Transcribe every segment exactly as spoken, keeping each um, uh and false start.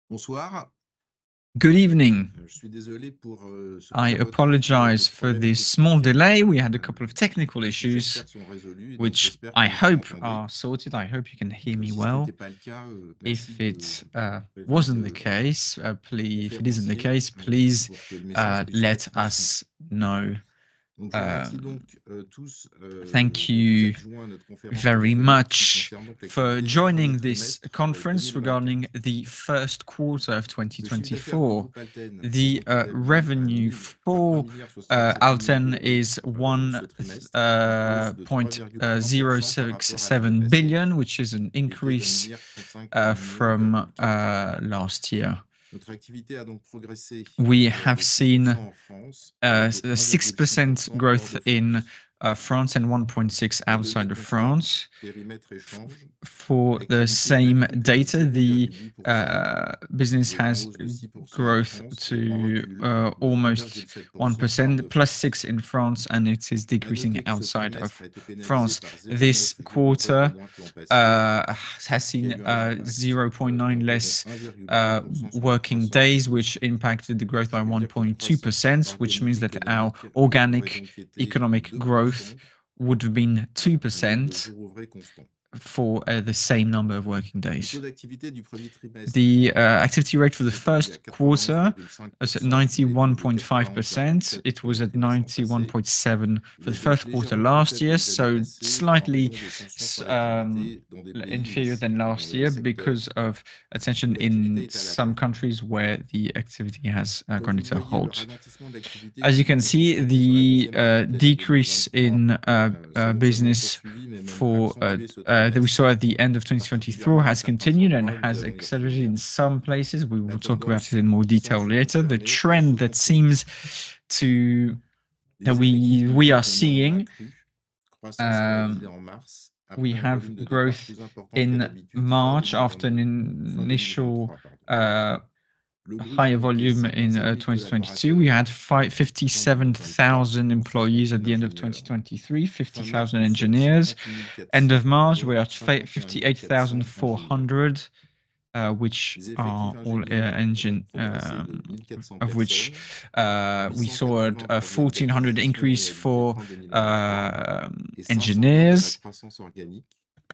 Bonsoir. Good evening. Je suis désolé pour euh, ce I petit retard, apologize des for problèmes this techniques, small delay. We had a euh, couple of technical qui issues, j'espère sont résolus et donc which j'espère I que vous hope m'entendez. are sorted. I hope you can hear Euh, me si ce well. n'était pas le cas, euh, merci If de, it uh, de wasn't the de case, uh, please, if it isn't the conférencier case, euh, please pour que le message uh, puisse let être transmis. us know. Donc, je vous remercie Um, donc euh, tous euh, thank de vous you être joints à notre conférence very téléphonique qui much concerne donc for l'activité du premier joining this trimestre euh, conference regarding deux mille vingt-quatre. the first quarter of Le chiffre d'affaires du twenty twenty-four. groupe Alten s'est The donc uh, établi à revenue mille à un for milliard uh, soixante-sept millions Alten d'euros is euh, pour one ce trimestre, en uh, hausse de trois point virgule uh, trois pour zero cent par six rapport à l'année seven passée, billion, which is an qui était d'un increase milliard trente-cinq uh, millions from virgule quatre. uh, last year. Notre activité a donc progressé We euh, have de six pour cent seen en France, uh, de un six virgule six pour percent cent hors growth de in France. uh, France and one point six Pour les mêmes outside of contrats, France. périmètre échange, For the l'activité same nette data, progressait de the deux virgule huit pour cent, uh, business de, en has hausse de six pour cent en growth France et en to recul uh, de un almost virgule sept pour one cent hors percent, de plus France. six in France, and it is À decreasing noter que ce outside of trimestre a été pénalisé France. par zéro virgule neuf This millions d'euros de quarter moins que l'an passé, uh, has qui a seen eu un uh, impact zero point euh, zero point nine d'environ less un virgule trois uh, pour cent sur la working croissance. days, which impacted the growth by Ça veut dire que la croissance one point two percent, which means organique that our économique aurait organic donc été de economic deux pour growth cent would have been en nombre de two percent jours ouvrés constants. for uh, the same number of working Le days. taux d'activité du premier trimestre The uh, activity rate for the s'établit à first quarter was at ninety-one point five percent. It was at ninety-one point seven for Il the est donc first quarter légèrement plus last faible que year, les années so passées en slightly raison des tensions sur um, l'activité dans des pays où, inferior than dans last des year secteurs because of attention où l'activité in est à la some peine. countries where the activity has uh, Comme gone vous le into a voyez, le halt. ralentissement de l'activité As s'est you donc can see, concentré sur la the deuxième uh, partie de decrease deux mille vingt-trois. in uh, Euh, ce uh, fonctionnement business poursuivi mais même for uh, accentué ce uh, that we saw trimestre, at the end of twenty twenty-four particulièrement dans has certains continued and endroits, nous has allons y accelerated revenir. in some places. We La will talk about tendance it in more detail semble later. The confirmée et se trend that confirme. seems to that Les we effectifs we are ont néanmoins seeing, accru, croissance réalisée um, en mars, we après un have volume de départ growth plus important qu'à in d'habitude fin March after an deux mille vingt-deux, fin initial deux mille vingt-trois. Pardon. uh, Le groupe a higher compté volume in uh, cinquante-cinq mille twenty twenty-two. We collaborateurs had fin fifty-seven deux mille vingt-trois, thousand dont employees at soixante mille the end of ingénieurs. twenty twenty-three, Fin mars, fifty thousand nous sommes engineers. cinquante-huit mille quatre End of cents, March, dont we are cinquante et un mille quatre cents ingénieurs. fifty-eight thousand four hundred, uh, which Les effectifs are all uh, ingénieurs ont donc engine, progressé de um, mille quatre cents of which personnes, uh, we saw a, huit cent quatre-vingts a proviennent fourteen hundred d'acquisitions increase réalisées for fin deux mille vingt-trois uh, et cinq cent vingt de la engineers. croissance organique,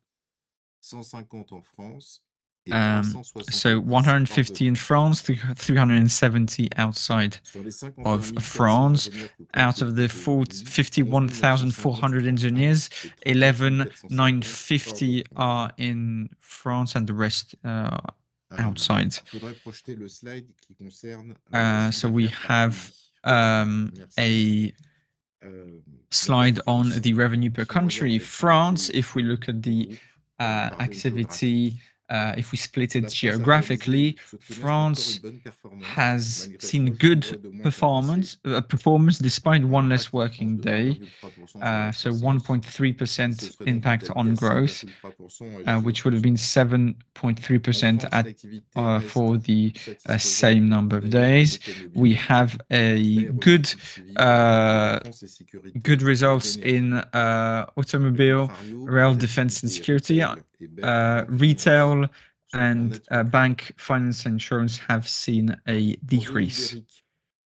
cent cinquante en France et Um, so trois cent soixante-dix one hundred hors de fifty in France. France, three hundred seventy outside Sur les of cinquante et un mille quatre cents France. ingénieurs que compte ce Out of the groupe aujourd'hui, fifty-one onze mille neuf cent thousand four cinquante sont hundred en engineers, France et treize mille eleven quatre cent nine cinquante hors de fifty France. are in France and the rest uh, outside. Il faudrait projeter le slide qui concerne euh, le Uh, chiffre so we d'affaires par have pays. um, Merci. a Euh, slide on France, the revenue per si on regarde country. l'activité France, if we look at du the groupe uh, par zone activity, géographique, uh, if we split it la France a réalisé geographically, ce trimestre encore une France bonne performance has malgré seen trois jours good ouvrés de moins que l'an passé. performance uh, performance despite Un one less impact en France working de un day, virgule trois pour cent sur la uh, so croissance, one point three qui se percent serait donc impact établi on à sept growth, virgule trois pour cent en uh, J O which would have constant. been seven point three En percent France, at l'activité uh, reste for the uh, satisfaisante same number dans of les domaines days. We automobile, have a good l'aéronautique civile, uh, défense et sécurité, good et results l'énergie. in uh, A automobile, contrario, rail, les defense and activités security, retail et ba- uh, banque finance retail sont en and net uh, recul. bank, finance, and insurance have seen a En zone decrease. ibérique,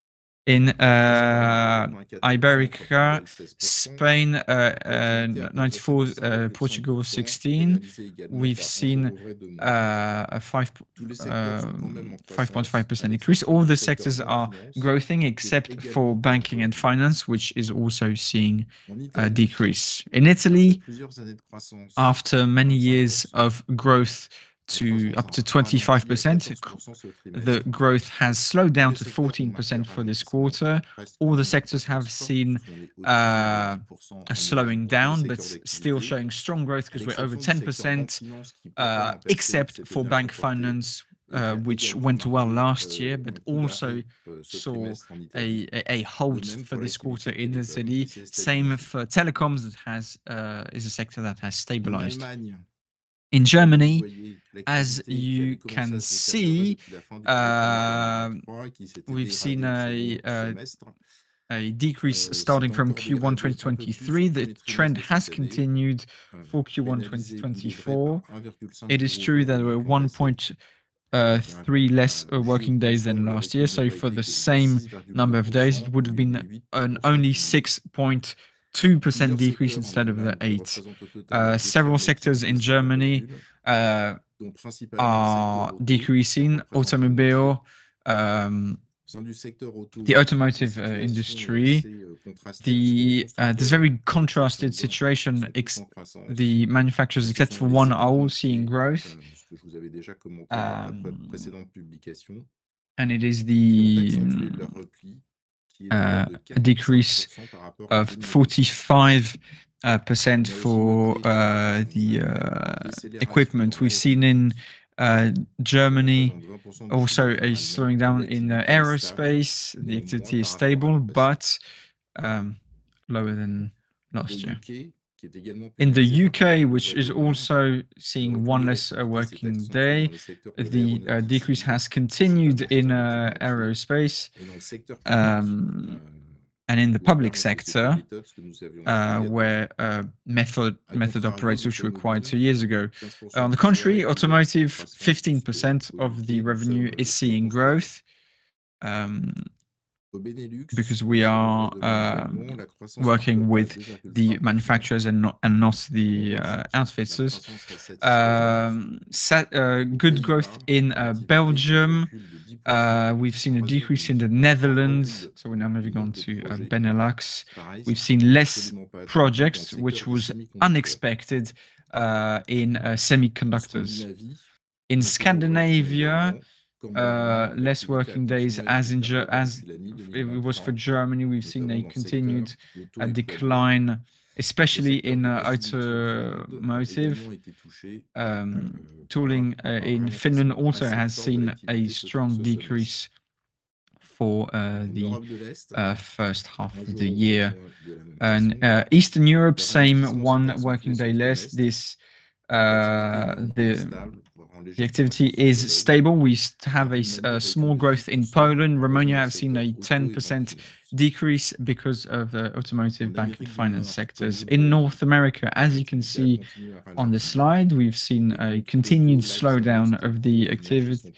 In la croissance uh, espagnole, quatre pour cent, Iberica, Portugal seize pour cent, Spain, uh, uh, l'activité a ninety-four, progressé de uh, cinq virgule cinq Portugal pour cent, sixteen. pénalisée également We've par un seen jour ouvré de moins. uh, a five, Tous les secteurs sont uh, quand même en five point five croissance, à percent increase. l'exception All du the secteur sectors banque are finance, growing qui est except également for en banking and recul. finance, which is also seeing En a Italie, decrease. In après Italy, plusieurs années de croissance after de many years vingt-cinq pour cent, of growth la to croissance up to a ralenti à twenty-five percent, quatorze pour cent ce the trimestre. growth has slowed Tous down les to secteurs ont fourteen marqué un percent for this ralentissement. quarter. Reste All the quand même en sectors have croissance forte, seen puisqu'on est au-dessus de uh, dix pour cent a en slowing Italie dans tous les down, but secteurs still d'activité, showing strong growth à because we're over l'exception du secteur banque ten percent, finance qui pourtant uh, l'an passé except s'était for bien bank comporté finance, et qui uh, a which également went well marqué last year, euh, but un coup also d'arrêt euh, ce saw trimestre en Italie. a, a, a De halt même for pour this quarter l'activité in télécom qui Italy. s'est Same stabilisée. for telecoms, that has uh, is a sector that has En stabilized. Allemagne, In comme vous le Germany, voyez, as l'activité qui avait you commencé can à se détériorer see, depuis la fin du trimestre uh, deux mille vingt-trois et qui s'était we've seen dégradée sur a, d'autres a, semestres, a decrease euh, starting s'est from encore Q one dégradée un peu plus au twenty twenty-three. The premier trend trimestre de has cette année, continued euh, for Q one pénalisé, il est vrai, par twenty twenty-four. un virgule cinq It is jours true ouvrés de that moins we're que l'an passé. uh, three less uh, working days than last year. So for the same number of days, it would have been an only six point two percent decrease instead of the eight. Uh, several sectors in Germany uh, are decreasing. Automobile, um, the automotive uh, industry, the uh, there's a very contrasted situation. Ex the manufacturers, except for one, are all seeing growth. Um, and it is the uh, a decrease of forty-five percent for uh, the uh, equipment. We've seen in uh, Germany also a slowing down in uh, aerospace. The activity is stable, but um, lower than last year. In the U K, which is also seeing one less uh, working day, the uh, decrease has continued in uh, aerospace um, and in the public sector, uh, where uh, method method operates, which were acquired two years ago. Uh, on the contrary, automotive, fifteen percent of the revenue is seeing growth. Um, because we are uh, working with the manufacturers and not, and not the uh, outfitters. Um, set, uh, good growth in uh, Belgium. Uh, we've seen a decrease in the Netherlands, so we're now moving on to uh, Benelux. We've seen less projects, which was unexpected uh, in uh, semiconductors. In Scandinavia, uh, less working days as in as it was for Germany. We've seen a continued uh, decline, especially in uh, automotive. Um, tooling uh, in Finland also has seen a strong decrease for uh, the uh, first half of the year. And uh, Eastern Europe, same, one working day less. This uh, the The activity is stable. We have a, a small growth in Poland. Romania have seen a ten percent decrease because of the automotive, bank, and finance sectors. In North America, as you can see on the slide, we've seen a continued slowdown of the activity,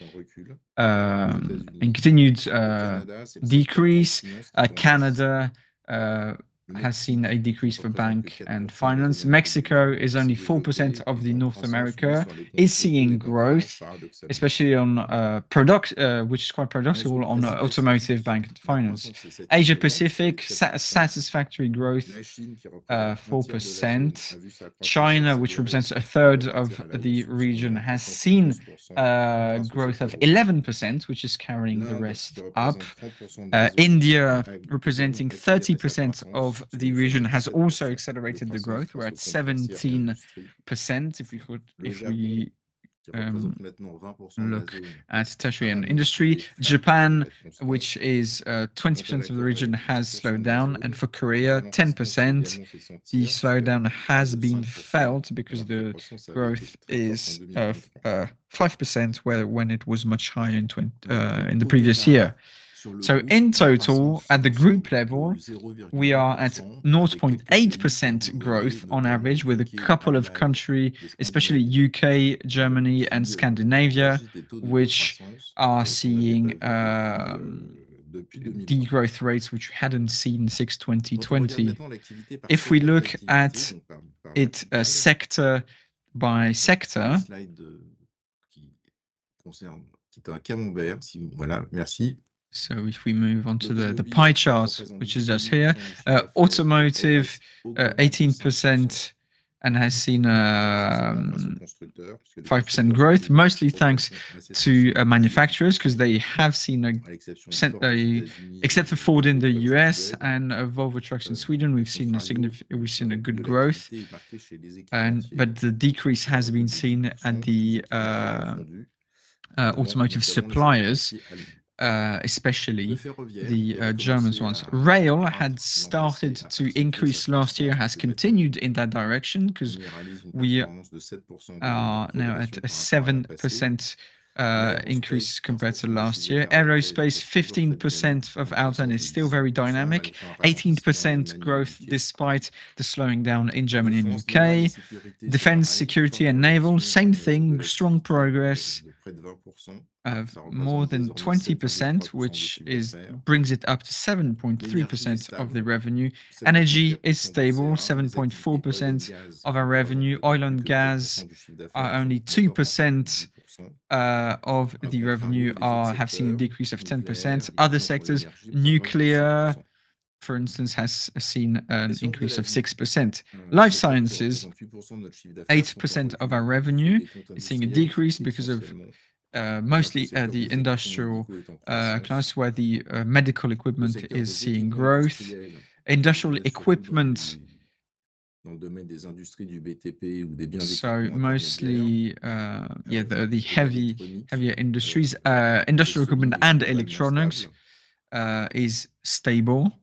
um, and continued uh, decrease. Uh, Canada uh, has seen a decrease for bank and finance. Mexico is only four percent of the North America, is seeing growth, especially on uh, product, uh, which is quite paradoxical, on uh, automotive, bank and finance. Asia Pacific, sa satisfactory growth, uh, four percent. China, which represents a third of the region, has seen uh, growth of eleven percent, which is carrying the rest up. Uh, India, representing thirty percent of the region, has also accelerated the growth. We're at seventeen percent if we could, if we um, look at tertiary and industry. Japan, which is uh, twenty percent of the region, has slowed down, and for Korea, ten percent. The slowdown has been felt because the growth is uh, uh, five percent, where when it was much higher in, twenty, uh, in the previous year. So in total, at the group level, we are at zero point eight percent growth on average, with a couple of countries, especially U K, Germany, and Scandinavia, which are seeing uh, degrowth rates which we hadn't seen since twenty twenty. If we look at it uh, sector by sector, so if we move on to the, the pie chart, which is just here, uh, automotive, uh, eighteen percent, and has seen um, five percent growth, mostly thanks to uh, manufacturers, because they have seen a, a, except for Ford in the U S and uh, Volvo Trucks in Sweden, we've seen a significant, we've seen a good growth, and but the decrease has been seen at the uh, uh, automotive suppliers. Uh, especially the uh, German ones. Rail had started to increase last year, has continued in that direction, because we are now at a seven percent uh, increase compared to last year. Aerospace, fifteen percent of outturn is still very dynamic, eighteen percent growth despite the slowing down in Germany and U K. Defense, security, and naval, same thing, strong progress of more than twenty percent, which is brings it up to seven point three percent of the revenue. Energy is stable, seven point four percent of our revenue. Oil and gas are only two percent uh, of the revenue, are have seen a decrease of ten percent. Other sectors, nuclear, for instance, has seen an increase of six percent. Life sciences, eight percent of our revenue is seeing a decrease because of uh, mostly uh, the industrial uh, class, where the uh, medical equipment is seeing growth. Industrial equipment, so mostly uh, yeah, the, the heavy, heavier industries, uh, industrial equipment and electronics uh, is stable.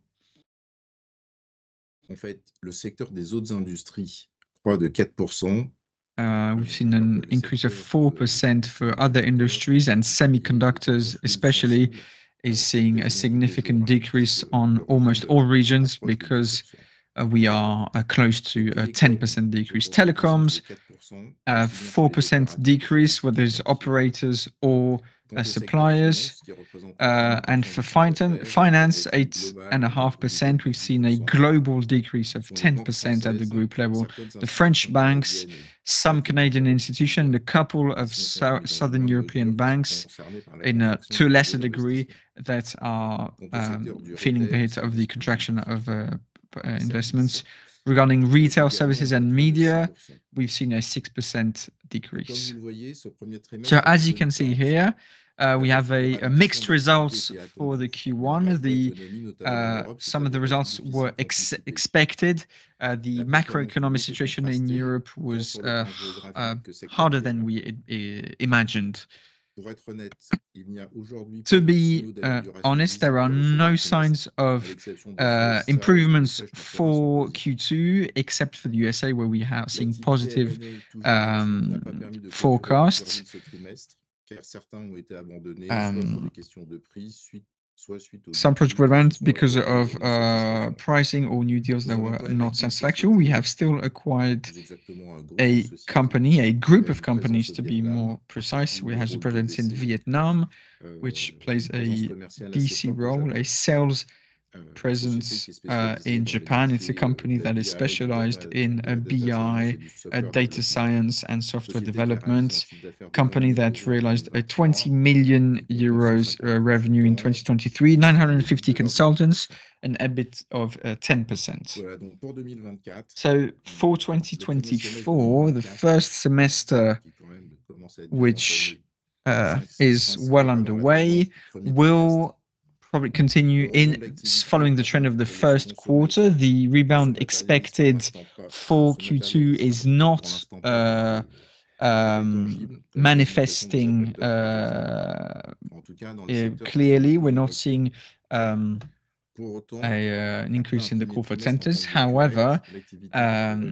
En fait, le secteur des autres industries croît de quatre pourcent. Uh, we've seen an increase of four percent for other industries, and semiconductors especially is seeing a significant decrease on almost all regions because uh, we are uh, close to a ten percent decrease. Telecoms, uh, four percent decrease, whether it's operators or uh, suppliers. Uh, and for fin finance, eight and a half percent. We've seen a global decrease of ten percent at the group level. The French banks, some Canadian institutions, a couple of so Southern European banks, in a, to a lesser degree, that are um, feeling the hit of the contraction of uh, uh, investments. Regarding retail services and media, we've seen a six percent decrease. So as you can see here, uh, we have a, a mixed results for the Q one. The uh, some of the results were ex expected. Uh, the macroeconomic situation in Europe was uh, uh, harder than we uh, imagined. To be uh, honest, there are no signs of uh, improvements for Q two, except for the U S A, where we have seen positive um, forecasts. Um, some projects were banned because of uh, pricing or new deals that were not satisfactory. We have still acquired a company, a group of companies to be more precise. We have a presence in Vietnam, which plays a D C role, a sales presence uh, in Japan. It's a company that is specialized in a B I, a data science and software development. Company that realized a twenty million euros uh, revenue in twenty twenty-three, nine hundred fifty consultants, an EBIT of uh, ten percent. So for twenty twenty-four, the first semester, which uh, is well underway, will probably continue in following the trend of the first quarter. The rebound expected for Q two is not uh, um, manifesting uh, uh, clearly. We're not seeing um, a, uh, an increase in the corporate centers. However, um,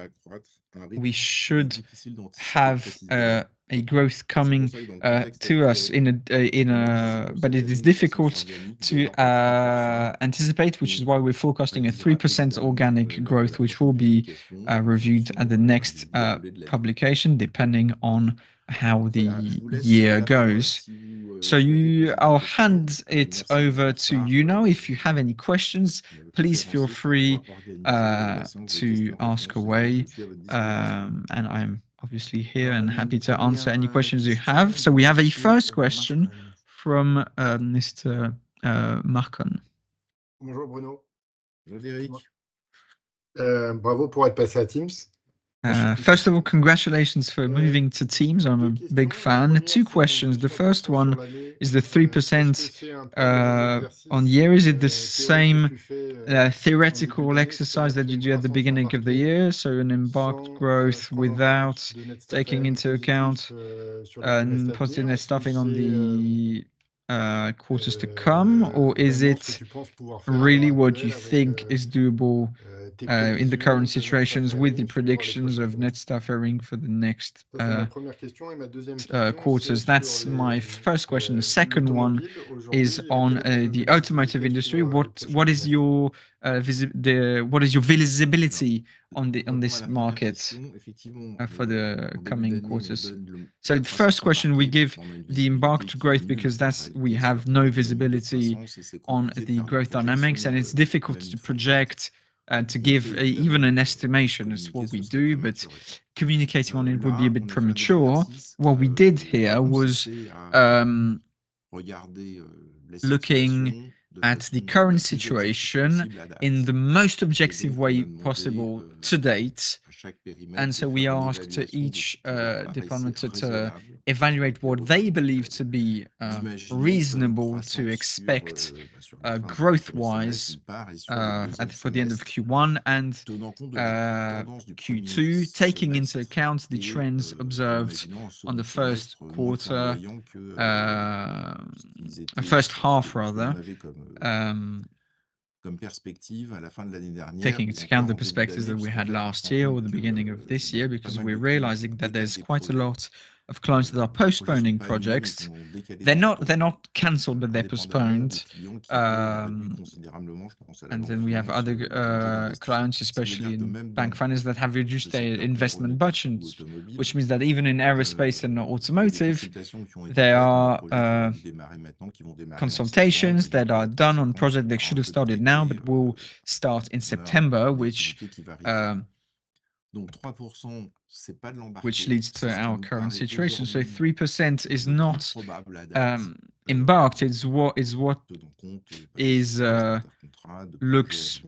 we should have uh, a growth coming uh, to us in a uh, in a, but it is difficult to uh, anticipate, which is why we're forecasting a three percent organic growth, which will be uh, reviewed at the next uh, publication, depending on how the year goes. So you, I'll hand it over to you now. If you have any questions, please feel free uh, to ask away, um, and I'm obviously here and happy to answer any questions you have. So we have a first question from uh, Mister Uh, Marcon. Bonjour Bruno. Frédéric. Euh, bravo pour être passé à Teams. Uh, first of all, congratulations for moving to Teams. I'm a big fan. Two questions. The first one is the three percent uh, on year. Is it the same uh, theoretical exercise that you do at the beginning of the year? So an embarked growth without taking into account uh, positive net staffing on the uh, quarters to come? Or is it really what you think is doable uh, in the current situations with the predictions of net staff hiring for the next uh, uh, quarters. That's my first question. The second one is on uh, the automotive industry. What what is your uh, visi- the what is your visibility on the on this market uh, for the coming quarters? So the first question, we give the embarked growth because that's we have no visibility on the growth dynamics, and it's difficult to project and to give a, even an estimation as what we do, but communicating on it would be a bit premature. What we did here was um, looking at the current situation in the most objective way possible to date. And so we asked each uh, department to, to evaluate what they believe to be uh, reasonable to expect uh, growth-wise uh, at, for the end of Q one and uh, Q two, taking into account the trends observed on the first quarter, uh, first half rather, um, taking into account the perspectives that we had last year or the beginning of this year, because we're realizing that there's quite a lot of clients that are postponing projects. They're not they're not cancelled, but they're postponed. Um, and then we have other uh, clients, especially in bank finance, that have reduced their investment budgets, which means that even in aerospace and automotive, there are uh, consultations that are done on projects that should have started now, but will start in September, which um, which leads to our current situation. So three percent is not um, embarked, it's what is what is uh, looks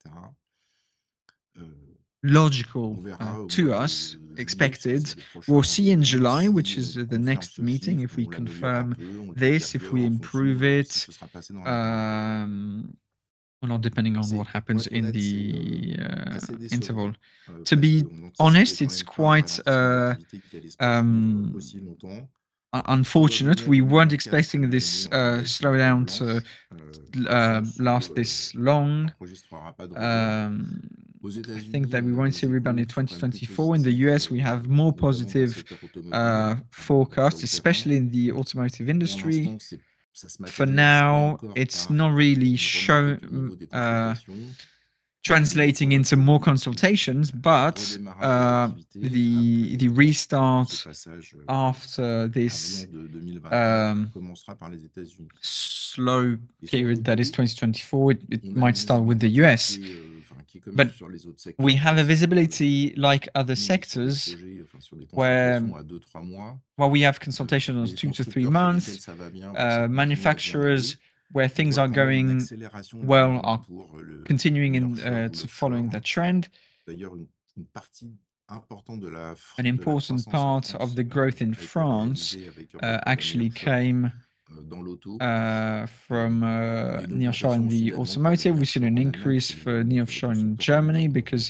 logical uh, to us, expected. We'll see in July, which is the next meeting, if we confirm this, if we improve it, um, or not, depending on what happens in the uh, interval. To be honest, it's quite uh, um, unfortunate. We weren't expecting this uh, slowdown to uh, last this long. Um, I think that we won't see a rebound in twenty twenty-four. In the U S, we have more positive uh, forecasts, especially in the automotive industry. For now, it's not really show, uh, translating into more consultations, but uh, the the restart after this um, slow period that is twenty twenty-four, it, it might start with the U S. But we have a visibility like other sectors where, while we have consultations two to three months, uh, manufacturers where things are going well are continuing in uh, to following that trend. An important part of the growth in France uh, actually came uh, from uh, nearshore in the automotive. We've seen an increase for nearshore in Germany because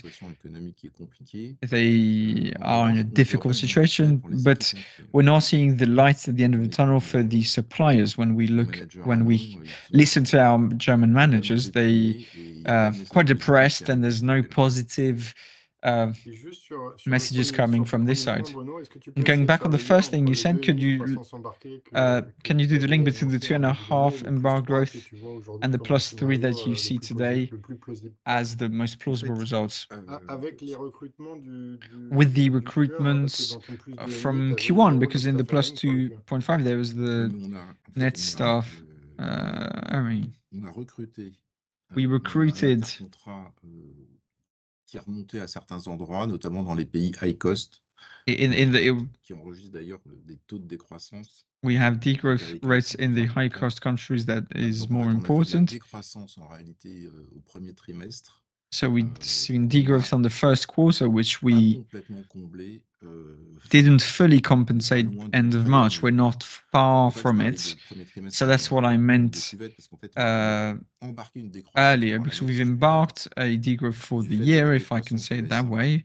they are in a difficult situation, but we're not seeing the light at the end of the tunnel for the suppliers. When we look, when we listen to our German managers, they are quite depressed, and there's no positive Uh, messages coming from this side. And going back on the first thing you said, could you uh, can you do the link between the two and a half embark growth and the plus three that you see today as the most plausible results? With the recruitments from Q one, because in the plus two point five there was the net staff. Uh, I mean, we recruited. Qui est remonté à certains endroits, notamment dans les pays high cost, in, in the, qui enregistrent d'ailleurs des taux de décroissance. We have degrowth rates in the high cost countries that is more important. Décroissance en réalité euh, au premier trimestre. So we've seen degrowth on the first quarter, which we didn't fully compensate end of March. We're not far from it. So that's what I meant uh, earlier, because we've embarked a degrowth for the year, if I can say it that way.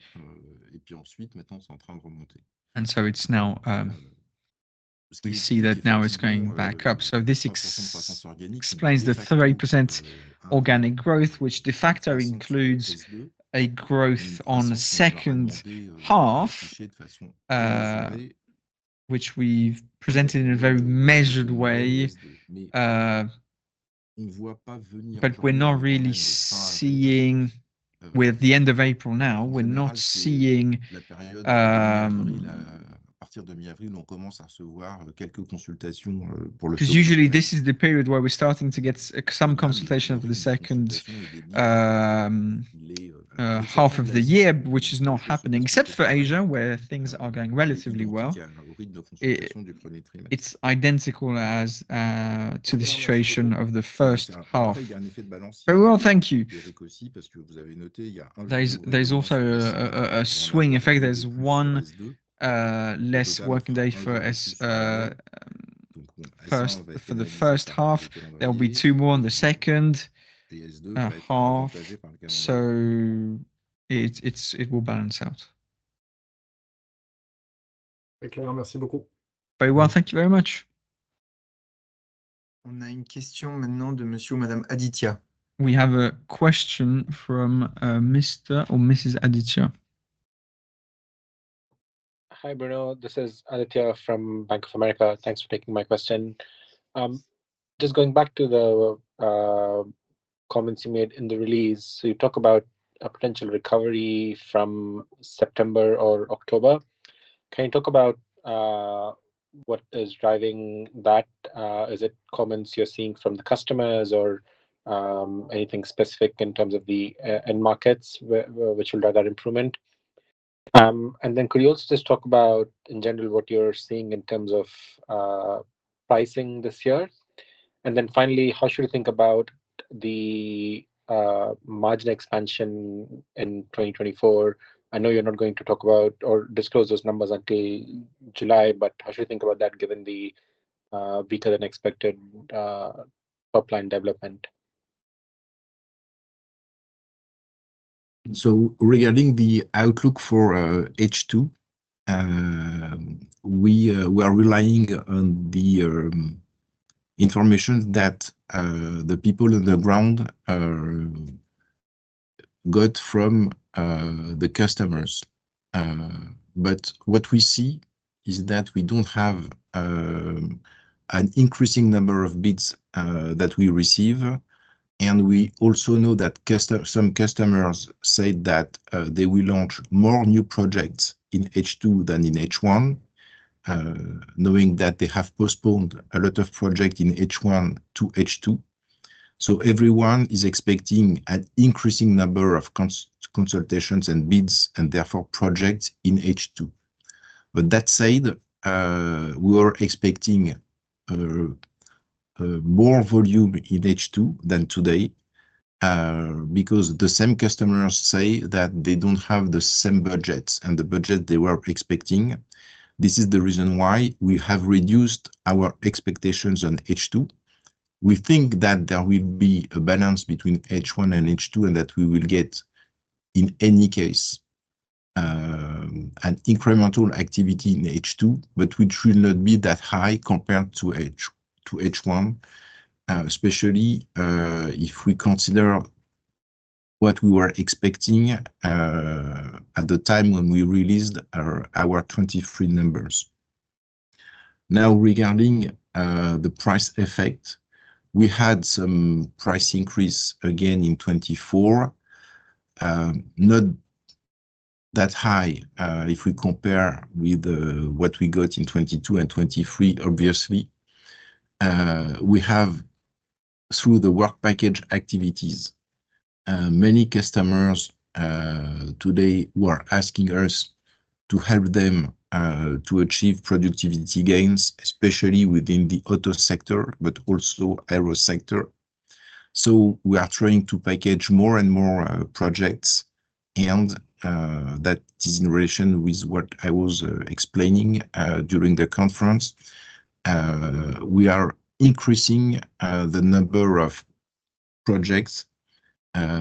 And so it's now, um, we see that now it's going back up. So this ex explains the three percent organic growth, which de facto includes a growth on the second half, uh, which we've presented in a very measured way, uh, but we're not really seeing, with the end of April now, we're not seeing um, because usually this is the period where we're starting to get some consultation for the second um, uh, half of the year, which is not happening, except for Asia, where things are going relatively well. It, it's identical as uh, to the situation of the first half. Very well, thank you. There's, there's also a, a, a swing effect. There's one uh, less working day for S, uh, first for the first half. There'll be two more in the second uh, half. So it it's it will balance out. Merci beaucoup. Very well, thank you very much. On a une question maintenant de Monsieur ou Madame Aditya. We have a question from uh, Mister or Missus Aditya. Hi, Bruno. This is Aditya from Bank of America. Thanks for taking my question. Um, just going back to the uh, comments you made in the release, so you talk about a potential recovery from September or October. Can you talk about uh, what is driving that? Uh, is it comments you're seeing from the customers, or um, anything specific in terms of the uh, end markets wh which will drive that improvement? Um, and then could you also just talk about, in general, what you're seeing in terms of uh, pricing this year? And then finally, how should you think about the uh, margin expansion in twenty twenty-four? I know you're not going to talk about or disclose those numbers until July, but how should you think about that given the uh, weaker than expected uh, top line development? So regarding the outlook for uh, H two, uh, we uh, we are relying on the um, information that uh, the people on the ground uh, got from uh, the customers. Uh, but what we see is that we don't have uh, an increasing number of bids uh, that we receive. And we also know that custom some customers say that uh, they will launch more new projects in H two than in H one, uh, knowing that they have postponed a lot of projects in H one to H two. So everyone is expecting an increasing number of cons consultations and bids, and therefore projects in H two. But that said, uh, we are expecting uh, Uh, more volume in H two than today, uh, because the same customers say that they don't have the same budgets and the budget they were expecting. This is the reason why we have reduced our expectations on H two. We think that there will be a balance between H one and H two, and that we will get, in any case, uh, an incremental activity in H two, but which will not be that high compared to H one. To H one, uh, especially uh, if we consider what we were expecting uh, at the time when we released our, our twenty-three numbers. Now, regarding uh, the price effect, we had some price increase again in twenty-four, um, not that high uh, if we compare with uh, what we got in twenty-two and twenty-three, obviously. Uh, we have, through the work package activities, uh, many customers uh, today who are asking us to help them uh, to achieve productivity gains, especially within the auto sector, but also aero sector. So we are trying to package more and more uh, projects, and uh, that is in relation with what I was uh, explaining uh, during the conference. Uh, we are increasing uh, the number of projects uh,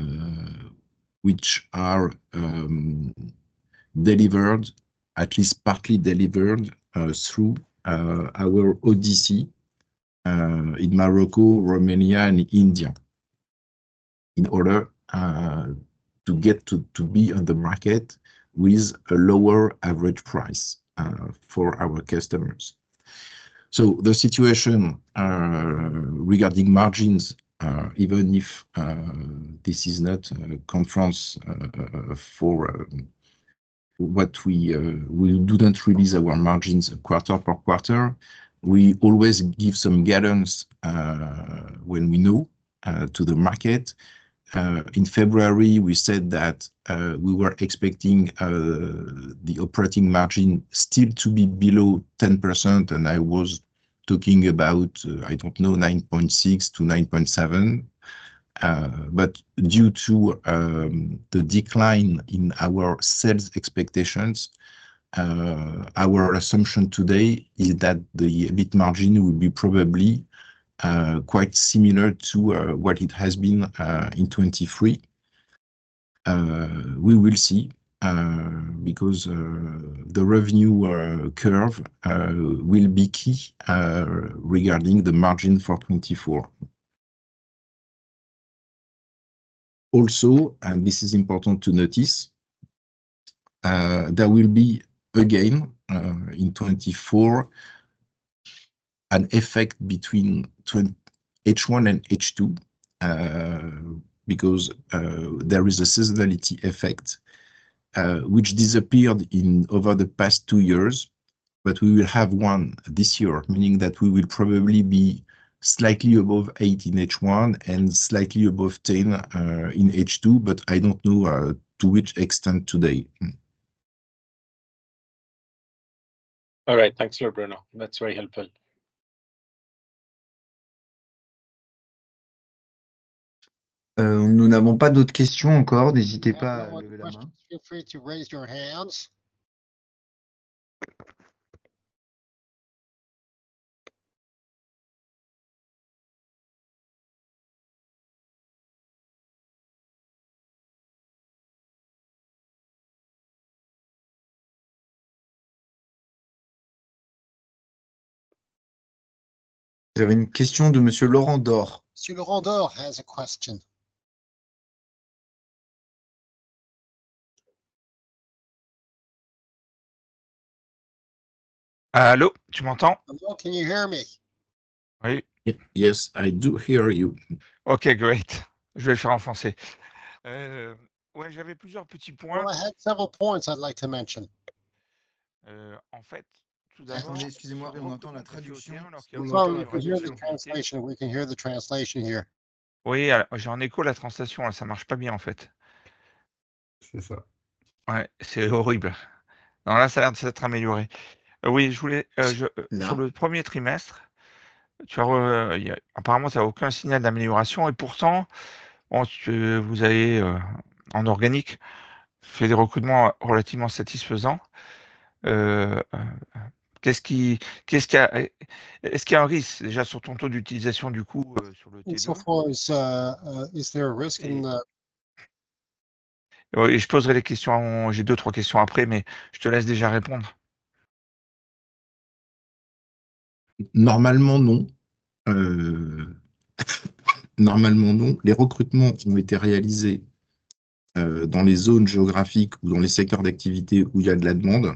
which are um, delivered, at least partly delivered, uh, through uh, our O D C uh, in Morocco, Romania, and India, in order uh, to get to, to be on the market with a lower average price uh, for our customers. So the situation uh, regarding margins, uh, even if uh, this is not a conference uh, for uh, what we uh, we do not release our margins quarter per quarter, we always give some guidance uh, when we know uh, to the market. Uh, in February, we said that uh, we were expecting uh, the operating margin still to be below ten percent, and I was talking about, uh, I don't know, nine point six to nine point seven. Uh, but due to um, the decline in our sales expectations, uh, our assumption today is that the EBIT margin will be probably Uh, quite similar to uh, what it has been uh, in twenty-three. Uh, we will see, uh, because uh, the revenue uh, curve uh, will be key uh, regarding the margin for twenty-four. Also, and this is important to notice, uh, there will be again uh, in twenty-four an effect between H one and H two, uh, because uh, there is a seasonality effect uh, which disappeared in over the past two years, but we will have one this year, meaning that we will probably be slightly above eight in H one and slightly above ten uh, in H two, but I don't know uh, to which extent today. All right, thanks a lot, Bruno. That's very helpful. Euh, nous n'avons pas d'autres questions encore. N'hésitez pas à lever la main. Feel free to raise your hands. J'avais une question de Monsieur Laurent Dor. Monsieur Laurent Dor has a question. Allô, tu m'entends? Hello, can you hear me? Oui. Yes, I do hear you. Ok, great. Je vais le faire en français. Euh, ouais, j'avais plusieurs petits points. Well, I had several points I'd like to mention. Euh, en fait, tout d'abord, Attendez, excusez-moi, on entend la traduction. I'm sorry, we can hear the translation. We can hear the translation here. Oui, alors, j'ai en écho la translation, là, ça marche pas bien en fait. C'est ça. Ouais, c'est horrible. Non, là, ça a l'air de s'être amélioré. Euh, oui, je voulais euh, je, euh, Là. sur le premier trimestre, tu as, euh, y a, apparemment, ça n'a aucun signal d'amélioration et pourtant, bon, tu, vous avez euh, en organique fait des recrutements relativement satisfaisants. Euh, euh, qu'est-ce qui, qu'est-ce qu'il y a, est-ce qu'il y a un risque déjà sur ton taux d'utilisation du coup euh, sur le T deux? So far as, uh, uh, is there a risk in the... Oui, je poserai les questions, j'ai deux, trois questions après, mais je te laisse déjà répondre. Normalement, non. Euh, normalement, non. Les recrutements ont été réalisés euh, dans les zones géographiques ou dans les secteurs d'activité où il y a de la demande.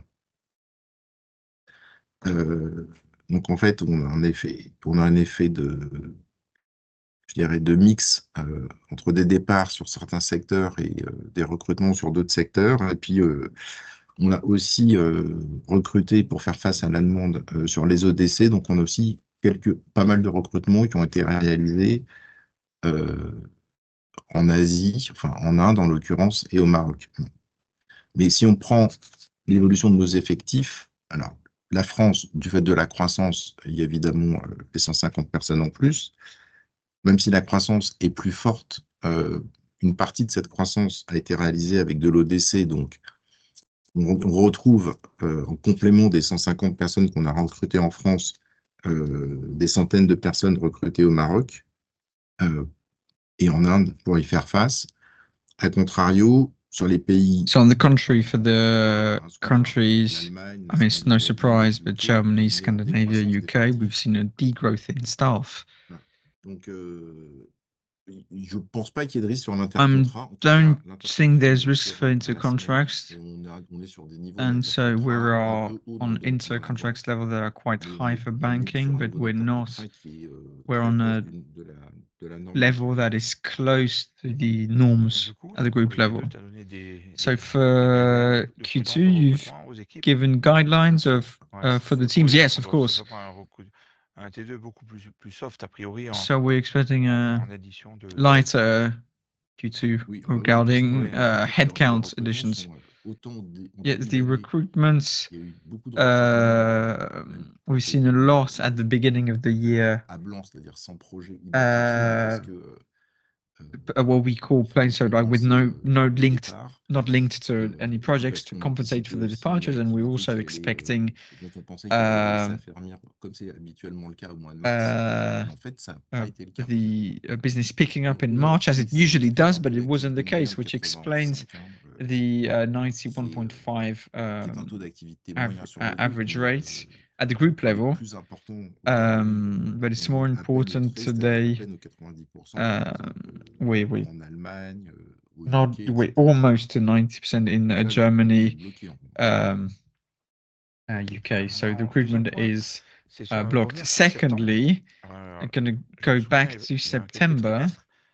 Euh, donc, en fait, on a un effet, on a un effet de, je dirais, de mix euh, entre des départs sur certains secteurs et euh, des recrutements sur d'autres secteurs. Et puis, euh, on a aussi euh, recruté pour faire face à la demande euh, sur les O D C. Donc, on a aussi quelques, pas mal de recrutements qui ont été réalisés euh, en Asie, enfin en Inde en l'occurrence, et au Maroc. Mais si on prend l'évolution de nos effectifs, alors la France, du fait de la croissance, il y a évidemment euh, les cent cinquante personnes en plus. Même si la croissance est plus forte, euh, une partie de cette croissance a été réalisée avec de l'O D C, donc on, on retrouve euh, en complément des cent cinquante personnes qu'on a recrutées en France, euh, des centaines de personnes recrutées au Maroc euh, et en Inde pour y faire face. A contrario, sur les pays... So on the contrary, for the countries, I mean, it's no surprise, but Germany, Scandinavia, U K, we've seen a degrowth in staff. Donc, euh, Je pense pas qu'il y ait de risque sur I l'intercontrat. don't think there's risk for intercontracts. And so we're all on intercontracts level that are quite high for banking, but we're not, we're on a level that is close to the norms at the group level. So for Q two, you've given guidelines of uh, for the teams. Yes, of course. Un T deux beaucoup plus, plus soft a priori en, So we're expecting a en addition de lighter Q two regarding uh, headcount additions. Yeah, the recruitments, uh, we've seen a lot at the beginning of the year. Uh, what we call plain so like with no no linked not linked to any projects to compensate for the departures, and we're also expecting uh, uh, uh, the uh, business picking up in March as it usually does, but it wasn't the case, which explains the uh, ninety-one point five um, av uh, average rate at the group level, um, but it's more important today. Uh, we we not we almost to ninety percent in uh, Germany, um, uh, U K. So the recruitment is uh, blocked. Secondly, I'm going to go back to September.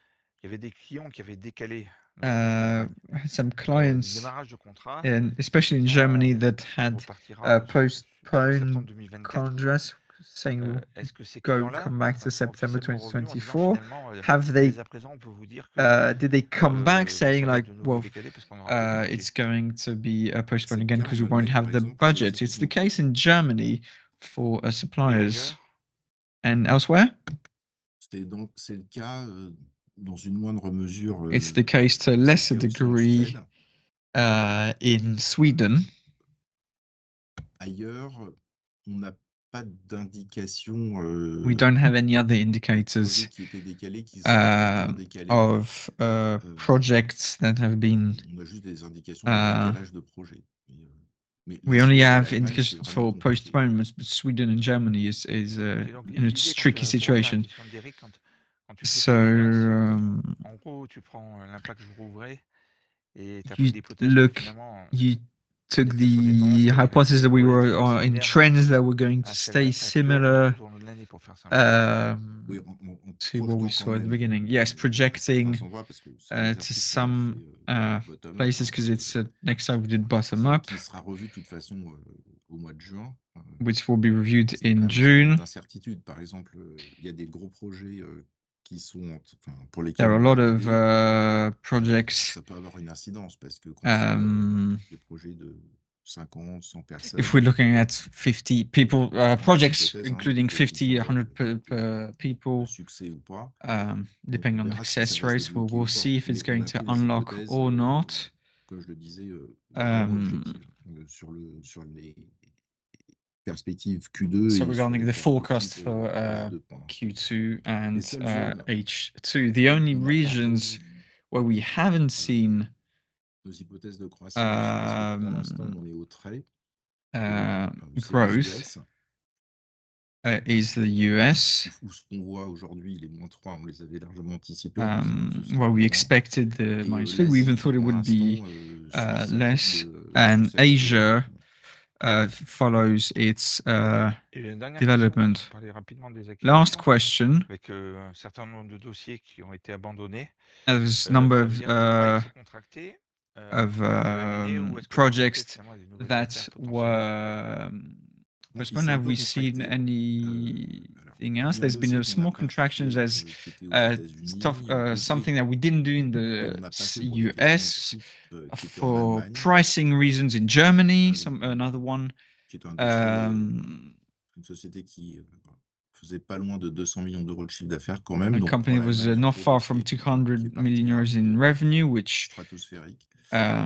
Uh, some clients, and especially in Germany, that had uh, postponed contracts saying we'll go come back to September twenty twenty-four. Have they? Uh, did they come back saying like, well, uh, it's going to be uh, postponed again because we won't have the budget? It's the case in Germany for uh, suppliers and elsewhere. It's the case to a lesser degree uh, in Sweden. We don't have any other indicators uh, of uh, projects that have been. Uh, we only have indications for postponements, but Sweden and Germany is is uh, in a tricky situation. So um, you look, you took the hypothesis that we were uh, in trends that were going to stay similar um, to what we saw at the beginning. Yes, projecting uh, to some uh, places because it's uh, next time we did bottom up, which will be reviewed in June. There are a lot of uh, projects. Um, if we're looking at fifty people, uh, projects including fifty, one hundred per, per people, um, depending on the success rates, we'll, we'll see if it's going to unlock or not. Um, So regarding the forecast for uh, Q two and uh, H two, the only regions where we haven't seen um, uh, growth uh, is the U S, um, where we expected the minus three. We even thought it would be uh, less, and Asia Uh, follows its uh, development. Last question. There's a number of, uh, of um, projects that were postponed. Have we seen anything else? There's been a small contractions as uh, stuff, uh, something that we didn't do in the U S for pricing reasons in Germany, some another one. Um, the company was uh, not far from two hundred million euros in revenue, which uh,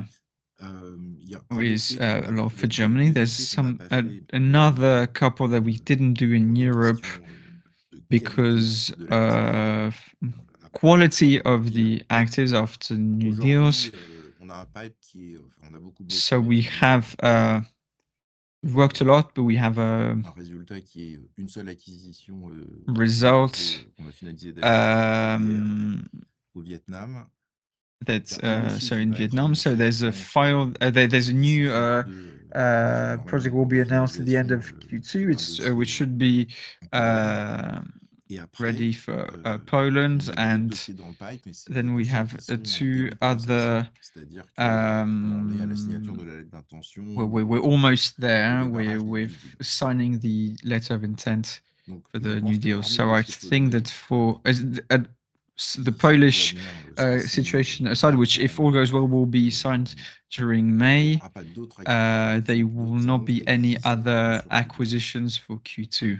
is uh, a lot for Germany. There's some uh, another couple that we didn't do in Europe because uh, quality of the actors after new deals. So we have uh, worked a lot, but we have a un résultat qui est une seule acquisition euh, result qu'on a finalisé d'ailleurs um, au Vietnam. That's uh, so in Vietnam. So there's a file. Uh, there, there's a new uh, uh, project will be announced at the end of Q two. It's uh, which should be uh, ready for uh, Poland, and then we have uh, two other. Um, well, we're, we're almost there. We're with signing the letter of intent for the new deal. So I think that for uh, uh, the Polish uh, situation aside, which if all goes well will be signed during May, uh, there will not be any other acquisitions for Q two.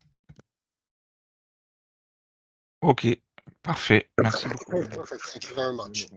Ok, parfait. Merci beaucoup. Perfect. Thank you very much.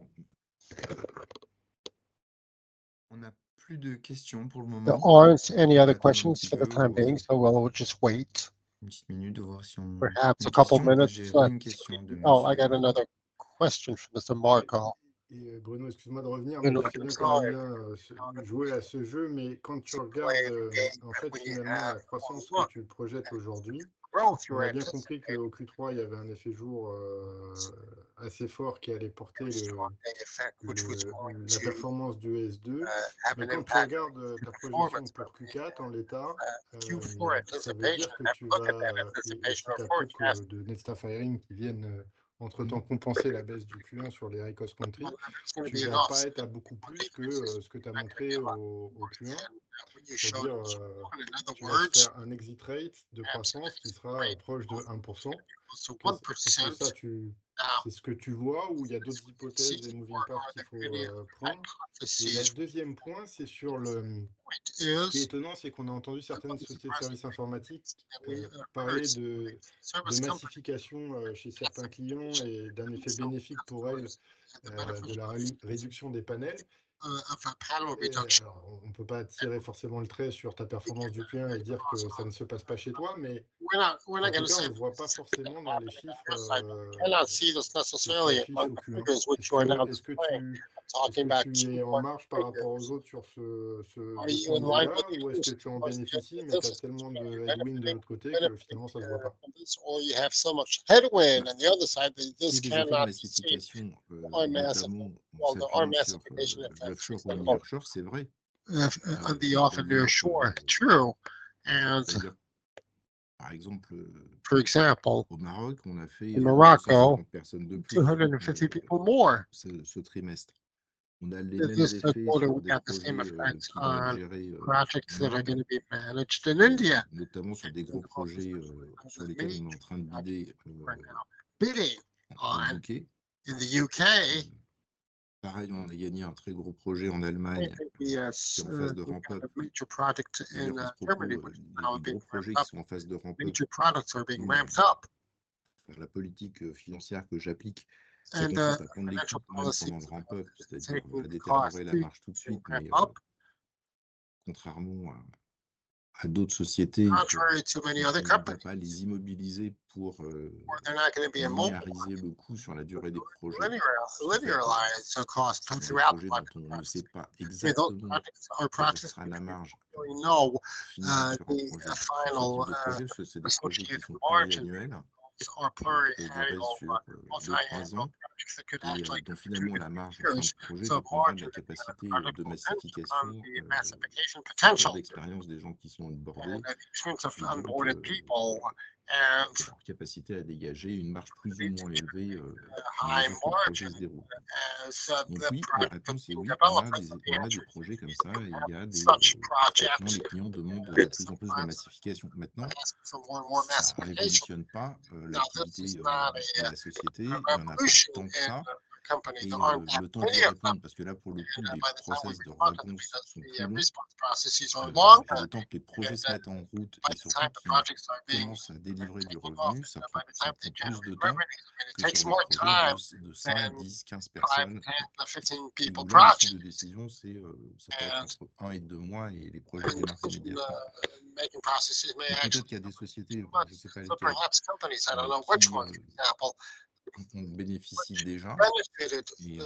On n'a plus de questions pour le moment. There aren't any other questions for the time being, so we'll just wait. Une petite minute de voir si on. Perhaps Une a couple question, minutes. j'ai left. une question de Oh, I monsieur- got another question from Mister Marco. Et euh, Bruno, excuse-moi de revenir, Et mais le- je sais bien qu'on aime bien euh, se- jouer à ce jeu, mais quand tu regardes euh, en fait finalement la croissance que tu projettes aujourd'hui, on a bien compris qu'au Q trois, il y avait un effet jour euh, assez fort qui allait porter le, le- la performance du E S deux. Mais quand tu regardes euh, ta projection pour Q quatre en l'état, euh, ça veut dire que tu vas, et, et si tu as peu que de Netstar Firing qui viennent euh, entre-temps compenser la baisse du Q un sur les high cost country, tu ne vas pas être à beaucoup plus que euh, ce que tu as montré au, au Q un. C'est-à-dire, euh, tu vas faire un exit rate de croissance qui sera euh, proche de un pour cent. Est-ce que ça, tu, c'est ce que tu vois ou il y a d'autres hypothèses et moving parts qu'il faut euh, prendre? Et le deuxième point, c'est sur le... Ce qui est étonnant, c'est qu'on a entendu certaines sociétés de services informatiques euh, parler de, de massification euh, chez certains clients et d'un effet bénéfique pour elles euh, de la ré- réduction des panels. Et, alors, on ne peut pas tirer forcément le trait sur ta performance du Q un et dire que ça ne se passe pas chez toi, mais en tout cas, on ne le voit pas forcément dans les chiffres euh, que tu affiches au Q un. Est-ce que, est-ce que tu est-ce que tu es en marge par rapport aux autres sur ce, ce, ce point de vue-là, ou est-ce que tu en bénéficies, mais tu as tellement de headwind de l'autre côté que finalement ça ne se voit pas? Et des effets de massification, euh, notamment on s'appuie sur euh, l'offshore ou le nearshore, c'est vrai. On the off and near shore, true. And C'est-à-dire, par exemple, euh, for example, au Maroc, on a fait in euh, Morocco, deux cent cinquante personnes de plus two hundred fifty euh, people more. ce, ce trimestre. On a les This mêmes is the effets quarter, sur we des got the same projets euh, effects qui vont être on gérés euh, projects that en are Inde, going to be managed in euh, India. notamment sur des gros projets euh, sur lesquels on est en train de bider euh, We're now bidding au on U K. in the U K. Euh, Pareil, on a gagné un très gros projet en Allemagne Maybe a, qui est en phase de uh, ramp-up. a major project D'ailleurs, in à uh, ce propos, Germany, euh, which is les, now les being gros projets ramped qui up. sont en phase de ramp-up, Major products are being nous, ramped euh, up. la politique euh, financière que j'applique, ça And uh, consiste à prendre les financial coûts même policy pendant le ramp-up, c'est-à-dire taking à the détériorer cost la to marge tout de suite, ramp mais euh, up, contrairement à, à d'autres sociétés, euh, contrary to many other on ne va companies, pas les immobiliser pour euh, where they're not going to be immobilized, linéariser le coût sur la durée des projets. linear, Ce qui fait que linearize the cost sur des throughout the projets dont life on ne sait pas I mean, those exactement projects are quelle projects sera la marge we know finale uh, sur un the projet, uh, sur ce final type de uh, projet, parce que c'est des projets qui associated sont margin pluriannuels, are euh, qui peuvent durer pluriannual, sur uh, euh, deux, multi-annual trois ans, projects that could et euh, actually dont go finalement two la to marge three en fin years. de projet So dépendra de margin la in the capacité euh, project de will depend massification, on the euh, massification retour potential d'expérience des gens qui sont and onboardés, the experience of et donc onboarded euh, people and de leur capacité à dégager une marge plus ou moins élevée euh, uh, à high mesure que le projet margin se déroule. as uh, Donc the oui, la project réponse est being oui, on a developed. des, on a des projets comme ça, et il y a des, Such euh, effectivement, projects les clients demandent de plus en plus de massification. Maintenant, ask for more and more ça ne massification. révolutionne pas euh, Now, this l'activité is euh, not de a, la société, a il n'y en a pas revolution tant que in ça, the company. et There euh, aren't that le temps many d'y of them. répondre, parce que là, pour le coup, And les by the time we process de respond to them, réponse because sont the plus uh, longs, response processes are euh, longer, et le temps que les projets and se uh, mettent en route, by et the surtout time the qu'ils projects are being commencent à délivrer du taken off, revenu, ça, and prend, by the ça time prend they plus de generate temps revenue, I mean, it que takes sur des more projets time de, de cinq, than dix, quinze five, personnes, ten, fifteen et people où là, le project. cycle de décision, c'est, euh, ça peut être And entre un et deux mois, et les projets and démarrent decision immédiatement. uh, making processes may Donc actually peut-être qu'il y a des sociétés, months. je ne sais pas So lesquelles, perhaps companies, I don't euh, know which qui one, euh, for example, en bénéficient déjà, benefited et, uh, euh,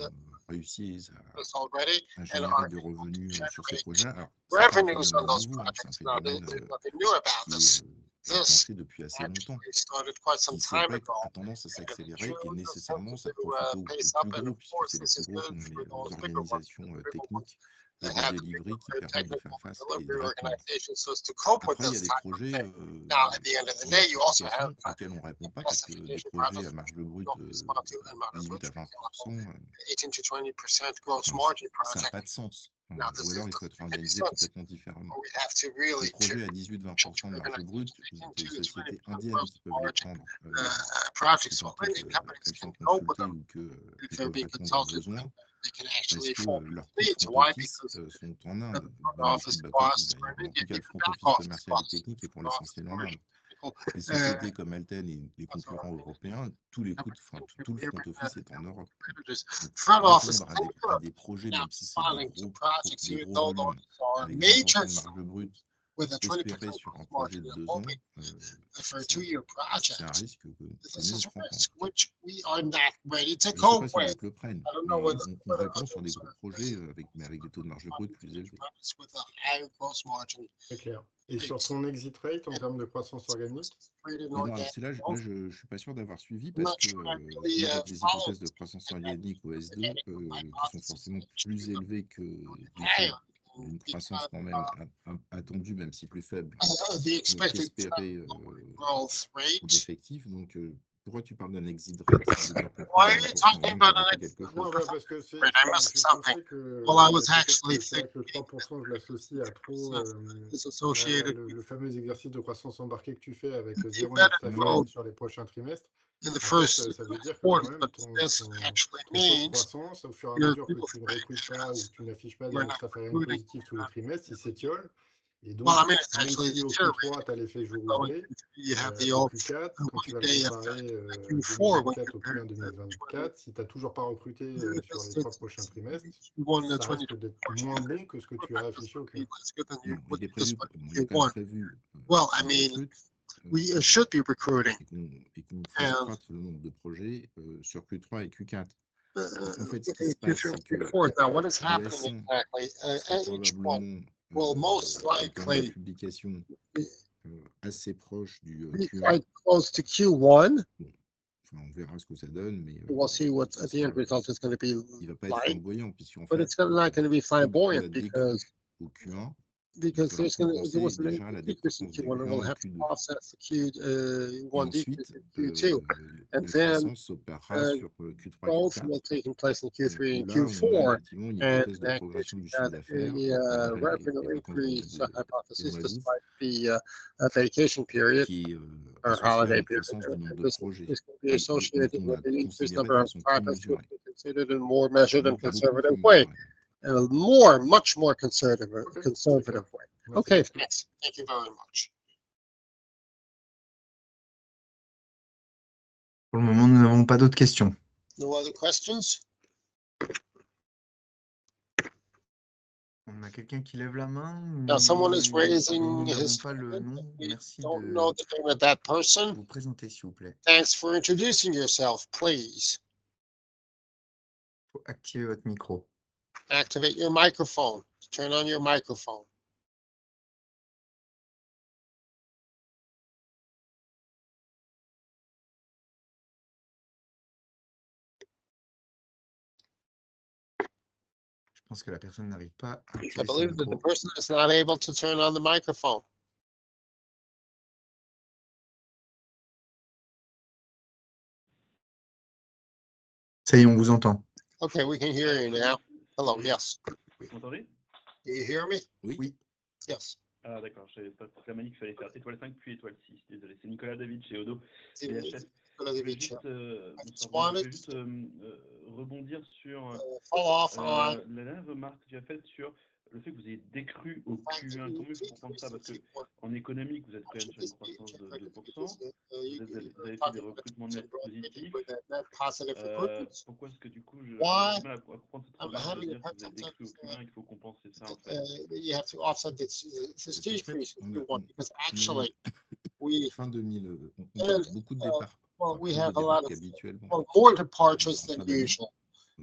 réussi à, this already, à and générer are de able to revenus euh, sur ces generate projets. Alors, c'est pas un revenues on phénomène those nouveau, hein, c'est un projects. Now, there- phénomène there's euh, nothing new about qui est this. euh, This enclenché depuis assez longtemps, actually started quite some qui, c'est time vrai, ago. a tendance à And s'accélérer et June, this nécessairement, ça tends to profite uh, aux, aux pace plus up, and gros, of puisque course, c'est les this plus is gros qui good ont for les, those les bigger ones, organisations the euh, bigger ones techniques et that de have the bigger delivery qui uh, permettent de faire technical face et de delivery répondre. organizations so as to cope with Après, il y a this des type of projets thing. euh, Now, at the end of the en day, you also massification have auxquels on ne répond pas, parce que des classification projets projects à marge brute don't euh, respond to and market dix-huit à vingt pour cent, euh, eighteen to twenty percent gross enfin, margin ça n'a project. pas de sens. Euh, Now, this Ou is alors, il the faut être big organisé sense. complètement différemment. We have to Les really projets à dix-huit à vingt pour cent de marge brute, eighteen des to sociétés twenty percent indiennes gross qui peuvent les margin prendre, euh, uh, projects. suivant So toutes Indian euh, companies qu'elles can sont cope with consultées them ou qu'elles if they're peuvent being répondre aux consulted. besoins, They can parce actually que form euh, leurs coûts leads. front Why? office Because euh, sont en Inde, the même front les coûts office de back office costs for d'ailleurs. En tout Indian, cas, le even front back office office commercial et costs. technique est pour Front office l'essentiel en Inde. commercial. Les Uh, sociétés comme Alten et les concurrents européens, tous les coûts, de- enfin, tout, tout le front office est en Europe. Donc, Front office répondre à des, à des projets, now même si c'est des filing to gros, pro- projects, des even gros though volumes, those are avec vingt pour major cent de marge brute, with a twenty espérer percent sur un gross projet margin de and deux ans, hoping euh, for a c'est two-year un, c'est un project. risque que, que This nous, on is a prend pas. risk which we are not ready to Je ne sais pas cope si with. d'autres le prennent, I don't mais know whether, on, on whether répond sur des others gros are projets euh, avec, mais avec des taux de marge brute plus élevés. projects with a higher gross margin. C'est clair. Et sur ton exit rate en termes de croissance organique? Rated Mais non, alors organic c'est là, je- là growth. je ne suis pas sûr d'avoir suivi I'm parce not que sure I euh, really moi, uh, avec les followed hypothèses de croissance organique au S deux, organic euh, qui sont hypothesis, forcément which plus we élevées que du fait higher d'une because croissance quand même a- a- attendue, même si plus faible, uh, the euh, expected qu'espérée euh, growth rate. d'effectifs. Donc, euh, pourquoi tu parles d'un exit rate si j'ai bien compris Why de are you vingt pour cent? talking Moi, j'ai about an raté exit? quelque Non, chose. bah, parce que c'est, Wait, I je, missed je something. pensais que Well, I was peut-être actually que c'est vrai que le thinking trois pour cent, je l'associe à trop euh, it's la- associated le, with le fameux exercice de croissance embarquée que tu fais avec the zéro better neuf growth sur les prochains trimestres. in the En fait, first euh, ça veut dire que quarter, quand même but ton, this ton, actually ton taux de means croissance, au fur et à your mesure que growth tu ne rate, recrutes pas ou because que tu n'affiches pas des we're not résultats salariés recruiting. positifs tous les trimestres, il s'étiole. Et Well, donc, I mean, it's même actually si au Q deteriorating. trois, tu as l'effet jour So ouvré, you have euh, the au old Q quatre, quand tu vas le day comparer effect, euh, Q four when deux mille vingt-quatre au Q compared un to deux mille vingt-quatre, si tu n'as toujours pas recruté euh, sur les the trois prochains trimestres, Q one ça twenty risque d'être moins bon que ce que tu as affiché au Q un. less good than you Non, would il est this prévu, bon, il est Q quand même one. prévu euh, Well, I qu'on mean, recrute euh, we should be recruiting. et qu'on et qu'on fasse And croître le nombre de projets euh, sur Q trois et Q quatre. uh, En fait, ce qui in se Q passe, three c'est and que Q four. Now, what is le happening S un exactly? Uh, sera at each one probablement will euh, most au temps de la likely publication be euh, assez proche du euh, be Q un. quite close to Q one. Bon, enfin, on verra ce que ça donne, mais euh, We'll see what ça the end sera, result is going to be il ne va pas être like, flamboyant, puisqu'en but fait, it's not going to be comme on flamboyant a because décru au Q un, il because faudra there's going to there compenser was an déjà la decrease in décroissance Q du one, and Q un we'll au have to Q deux. offset the Q uh, Et one decrease ensuite, in Q two, euh, and la then croissance s'opérera uh, sur euh, Q trois et growth Q will quatre. take place in Q Donc, three où and là, Q on a four, effectivement une and hypothèse de in progression du that chiffre d'affaires the euh, uh, malgré les, revenue les vacances de, increase de, de hypothesis mois d'août, despite the uh, uh, vacation period qui est euh, or associée à holiday une period. croissance du nombre de This, projets, this can be mais, mais associated dont on with a the increased considéré number de of façon plus projects, which mesurée. be considered and more measured and Donc, beaucoup conservative plus way, mesurée. in a more, much more conservative, Ok, conservative way. Merci Okay, beaucoup. thanks. Thank you very much. Pour le moment, nous n'avons pas d'autres questions. No other questions? On a quelqu'un qui lève la main. Now, someone is mais raising nous n'avons his pas le hand. nom. We Merci don't de know the name of that person. vous présenter, s'il vous plaît. Thanks for introducing yourself, please. Il faut activer votre micro. Activate your microphone. Turn on your microphone. Je pense que la personne n'arrive pas à I activer son believe that the micro. person is not able to turn on the microphone. Ça y est, on vous entend. Okay, we can hear you now. Hello, yes. Vous m'entendez? Do you hear me? Oui. Oui. Yes. Ah d'accord, je savais pas, ça m'a dit qu'il fallait faire étoile cinq puis étoile six. Désolé, c'est Nicolas David chez Odo. C'est V H F. Je voulais juste, euh, bonsoir, je voulais juste euh, euh, rebondir sur euh, Fall off euh, on. la dernière remarque que tu as faite sur le fait que vous ayez décru au Q un. Comment il faut comprendre ça? Parce qu'en économique, vous êtes quand même sur une croissance de deux pour cent. Vous, êtes, vous avez fait des recrutements nets positifs. Euh, pourquoi est-ce que du coup, je j'ai du mal à comprendre cette remarque de dire que vous êtes décru au Q un et qu'il faut compenser ça en fait? You have to offset this, this decrease on if a- you want, on- because actually, we, Fin deux mille, euh, on, on a beaucoup de départs. well, Enfin, we plus de have a départs lot of, qu'habituellement. well, more departures than En fin d'année. usual. Euh,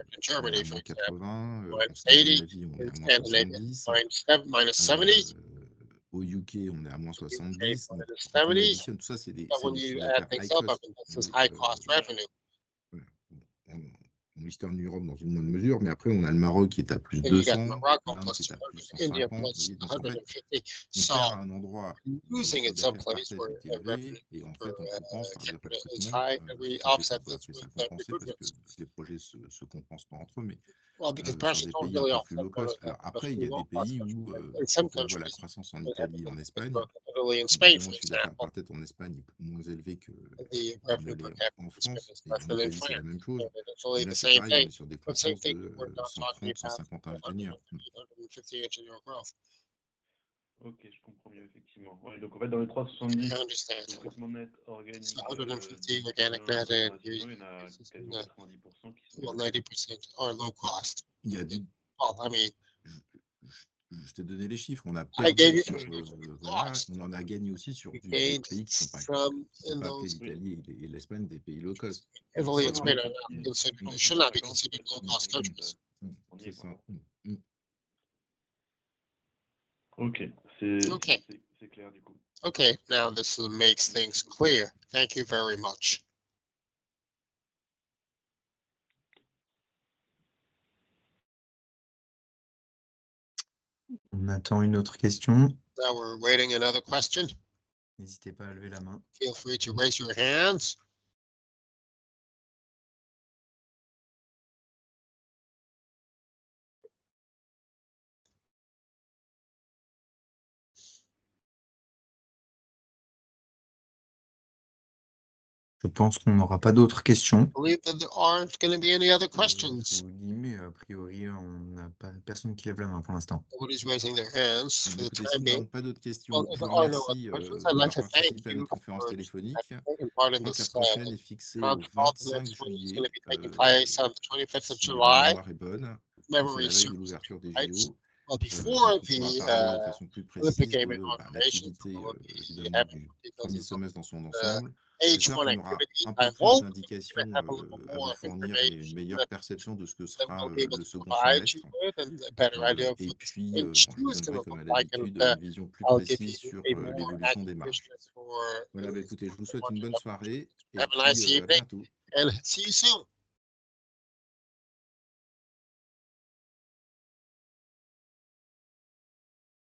in Germany, for moins example, quatre-vingts, euh, en minus eighty, Scandinavie, on est in à moins Scandinavia, soixante-dix, minus seven, minus seventy, euh, au U K, on est à moins U K, soixante-dix. Donc, minus quand on seventy. additionne tout ça, c'est des, But c'est when des chiffres you add d'affaires things high up, I cost. mean, this is Mais, high euh, cost revenue. voilà. On, on, l'Eastern Europe dans une moindre mesure, mais après, on a le Maroc qui est à plus de deux cents, l'Inde qui est à plus cent cinquante. Donc, en fait, on perd à un endroit où le chiffre d'affaires par tête est élevé, et en fait, on compense par des recrutements. Euh, ça, ça compenser parce que les projets se, se compensent pas entre eux, mais Well, because euh, pressure sur des don't pays really un peu plus offset low cost. the Alors après, il y a des pays où, euh, in some quand on voit la countries, croissance en Italie et en Espagne, Italy and Spain, évidemment, for le chiffre d'affaires example, par tête en Espagne est moins élevé que the qu'on revenue per allait capita en in Spain France, is et less en than in Italie, c'est la France. même chose. And it's Et only là, the c'est same pareil, on thing. est sur des But same croissances thing, de we're not cent talking trente, cent about cinquante à one venir. hundred fifty engineer growth. Ok, je comprends mieux, effectivement. Ouais, donc en fait, dans les trois cent soixante-dix, I understand. recrutement net organique, So euh, one hundred fifty des organic clients net and internationaux, il y en a quasiment uh, quatre-vingt-dix pour cent qui sont well, low ninety cost. percent are low cost. Il y a du... Well, I mean, Je, je t'ai donné les chiffres, on a I gave perdu you sur, euh, voilà, cost. on en a gagné aussi sur We du- gained d'autres pays qui sont pas, some qui sont in pas appelés those. l'Italie et l'Espagne des pays low cost. Italy and C'est Spain ça. are not considered, Mm. should not be cinquante, considered low soixante, cost countries. Mm. on y C'est est, ça. quoi. Mm. Ok, c'est Okay. c'est- c'est clair du coup. Okay, now this makes things clear. Thank you very much. On attend une autre question. Now we're waiting another question. N'hésitez pas à lever la main. Feel free to raise your hands. Je pense qu'on n'aura pas d'autres questions. I believe that there aren't going to be any other Je questions. vous dis, mais a priori, on n'a pas personne qui lève la main pour l'instant. Nobody's raising their hands Eh for bien, the écoutez, time si nous being. n'avons pas d'autres questions, Well, je if vous there are no other remercie euh, questions, I'd like d'avoir to thank participé à you notre conférence for téléphonique. taking part in Je crois que la this prochaine uh, est fixée au conference call. The vingt-cinq next one is juillet, going to be taking euh, place on the twenty-fifth of si ma July. mémoire est bonne. C'est Memory la veille de serves l'ouverture des right. J O. Well, Euh, before donc, on pourra the parler de uh, façon plus Olympic précise Game de bah, inauguration, l'activité, we'll euh, be évidemment, having du because premier of semestre dans son the ensemble. H J'espère one qu'on aura activity. un I peu plus hope d'indications to have a little euh, à more vous fournir et une information meilleure that, perception de ce que that sera we'll be euh, able le to second provide you semestre. with and a better idea Euh, of et what this puis, euh, H bon, je two vous is donnerai going to comme look à like, and l'habitude uh, une vision plus I'll give précise you sur a euh, more l'évolution des accurate marges. vision for Voilà, bah, écoutez, je vous souhaite what une bonne it soirée et Have a nice puis euh, à evening bientôt. and see you soon.